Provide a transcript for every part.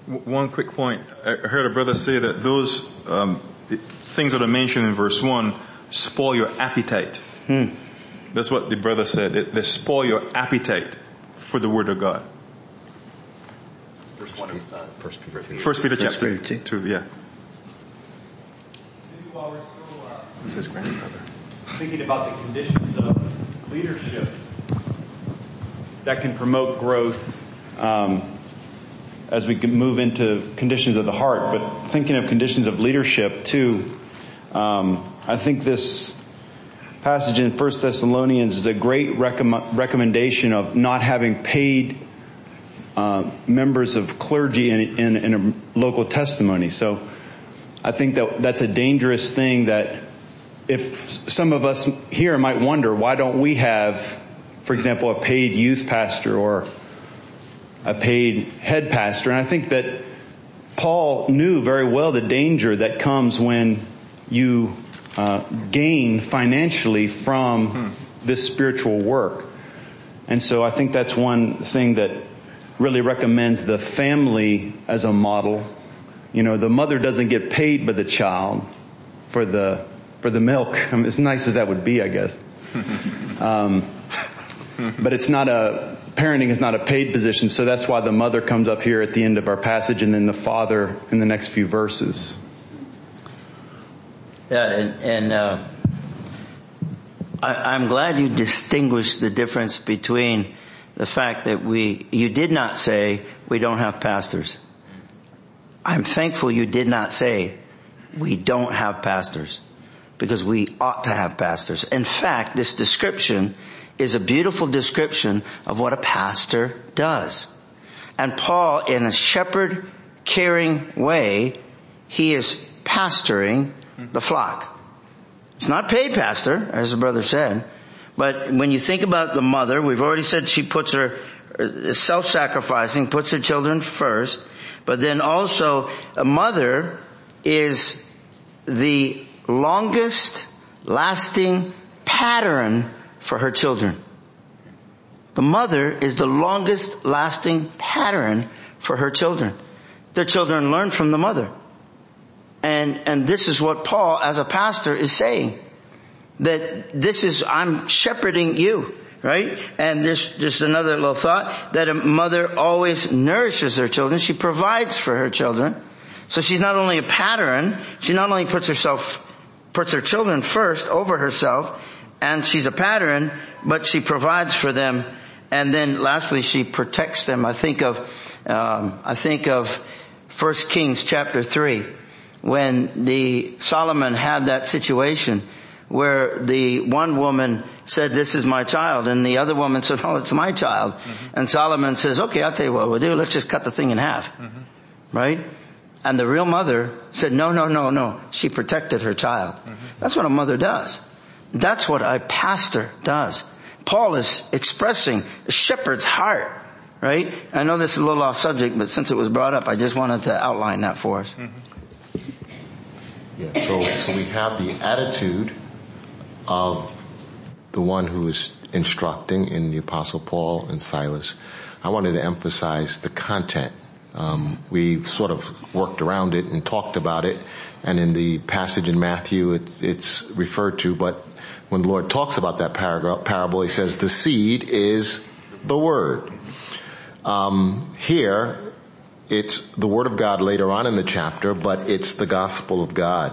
One quick point. I heard a brother say that those things that are mentioned in verse 1 spoil your appetite. That's what the brother said. They spoil your appetite for the Word of God. Verse 1 of 1 Peter 2. 1 Peter chapter 2, yeah. While we're Who's his grandfather? thinking about the conditions of leadership that can promote growth as we can move into conditions of the heart, but thinking of conditions of leadership too, I think this passage in 1 Thessalonians is a great recommendation of not having paid members of clergy in a local testimony. So I think that's a dangerous thing that if some of us here might wonder, why don't we have, for example, a paid youth pastor or a paid head pastor? And I think that Paul knew very well the danger that comes when you gain financially from this spiritual work. And so I think that's one thing that really recommends the family as a model. You know, the mother doesn't get paid by the child for the milk. I mean, as nice as that would be, I guess. But it's not parenting is not a paid position, so that's why the mother comes up here at the end of our passage and then the father in the next few verses. Yeah, I'm glad you distinguished the difference between the fact that you did not say we don't have pastors. I'm thankful you did not say we don't have pastors, because we ought to have pastors. In fact, this description is a beautiful description of what a pastor does. And Paul, in a shepherd caring way, he is pastoring the flock. It's not paid pastor, as the brother said, but when you think about the mother, we've already said she puts her self-sacrificing, puts her children first, but then also a mother is the longest lasting pattern for her children. The mother is the longest lasting pattern for her children. Their children learn from the mother. And this is what Paul, as a pastor, is saying. That I'm shepherding you, right? And there's just another little thought, that a mother always nourishes her children. She provides for her children. So she's not only a pattern, she not only puts her children first over herself, and she's a pattern, but she provides for them. And then lastly, she protects them. I think of 1 Kings chapter 3, when Solomon had that situation where the one woman said, "This is my child," and the other woman said, "Oh, it's my child." And Solomon says, "Okay, I'll tell you what we'll do. Let's just cut the thing in half." Right? And the real mother said, no. She protected her child. That's what a mother does. That's what a pastor does. Paul is expressing a shepherd's heart, right? I know this is a little off subject, but since it was brought up, I just wanted to outline that for us. Yeah, so we have the attitude of the one who is instructing in the Apostle Paul and Silas. I wanted to emphasize the content. We've sort of worked around it and talked about it, and in the passage in Matthew it's referred to, but when the Lord talks about that parable, he says the seed is the word. Here it's the word of God later on in the chapter, but it's the gospel of God.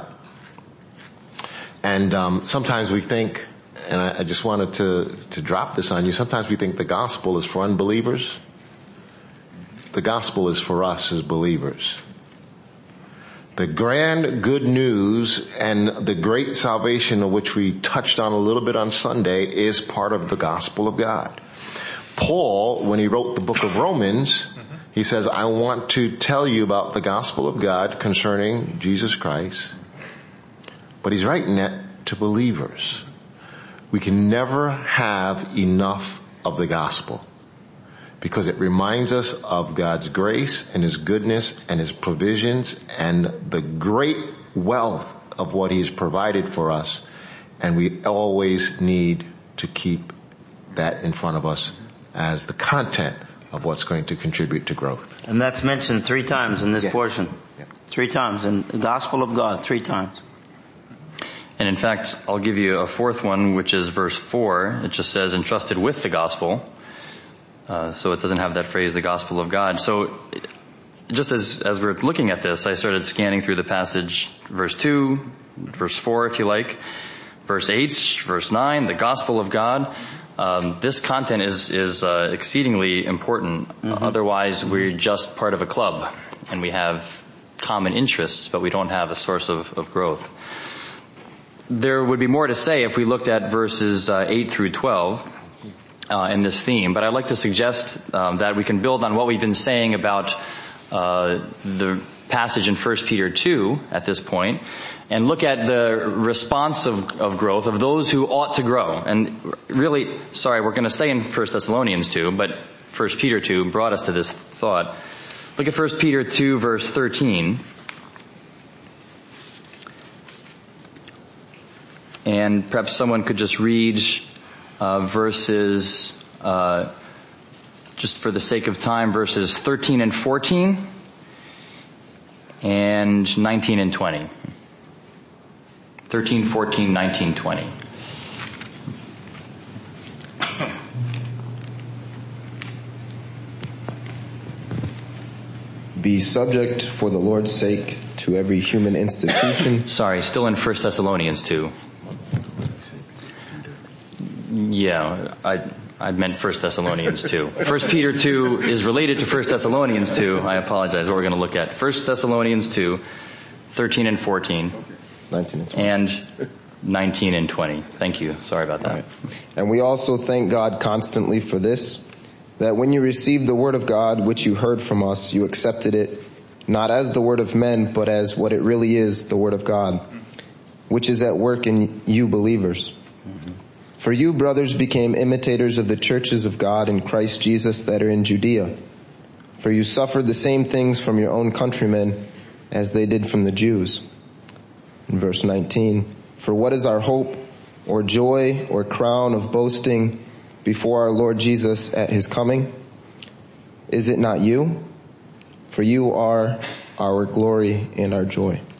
And sometimes we think, and I just wanted to drop this on you, sometimes we think the gospel is for unbelievers. The gospel is for us as believers. The grand good news and the great salvation of which we touched on a little bit on Sunday is part of the gospel of God. Paul, when he wrote the book of Romans, he says, I want to tell you about the gospel of God concerning Jesus Christ. But he's writing that to believers. We can never have enough of the gospel, because it reminds us of God's grace and His goodness and His provisions and the great wealth of what He's provided for us. And we always need to keep that in front of us as the content of what's going to contribute to growth. And that's mentioned 3 times in this portion. Yeah. 3 times in the gospel of God, 3 times. And in fact, I'll give you a 4th one, which is verse 4. It just says, entrusted with the gospel. So it doesn't have that phrase, the gospel of God. So just as we're looking at this, I started scanning through the passage, verse 2, verse 4 if you like, verse 8, verse 9, the gospel of God. This content is exceedingly important. Otherwise, we're just part of a club, and we have common interests, but we don't have a source of growth. There would be more to say if we looked at verses 8 through 12 in this theme, but I'd like to suggest that we can build on what we've been saying about the passage in 1 Peter 2 at this point, and look at the response of growth of those who ought to grow. And really, we're going to stay in 1 Thessalonians 2, but 1 Peter 2 brought us to this thought. Look at 1 Peter 2 verse 13. And perhaps someone could just read verses, just for the sake of time, verses 13 and 14 and 19 and 20. 13, 14, 19, 20. Be subject for the Lord's sake to every human institution. Sorry, still in 1 Thessalonians 2. Yeah, I meant 1 Thessalonians 2. 1 Peter 2 is related to 1 Thessalonians 2. I apologize. What we're going to look at. 1 Thessalonians 2, 13 and 14. 19 and 20. And 19 and 20. Thank you. Sorry about that. Right. And we also thank God constantly for this, that when you received the word of God, which you heard from us, you accepted it, not as the word of men, but as what it really is, the word of God, which is at work in you believers. For you, brothers, became imitators of the churches of God in Christ Jesus that are in Judea. For you suffered the same things from your own countrymen as they did from the Jews. In verse 19, for what is our hope or joy or crown of boasting before our Lord Jesus at his coming? Is it not you? For you are our glory and our joy.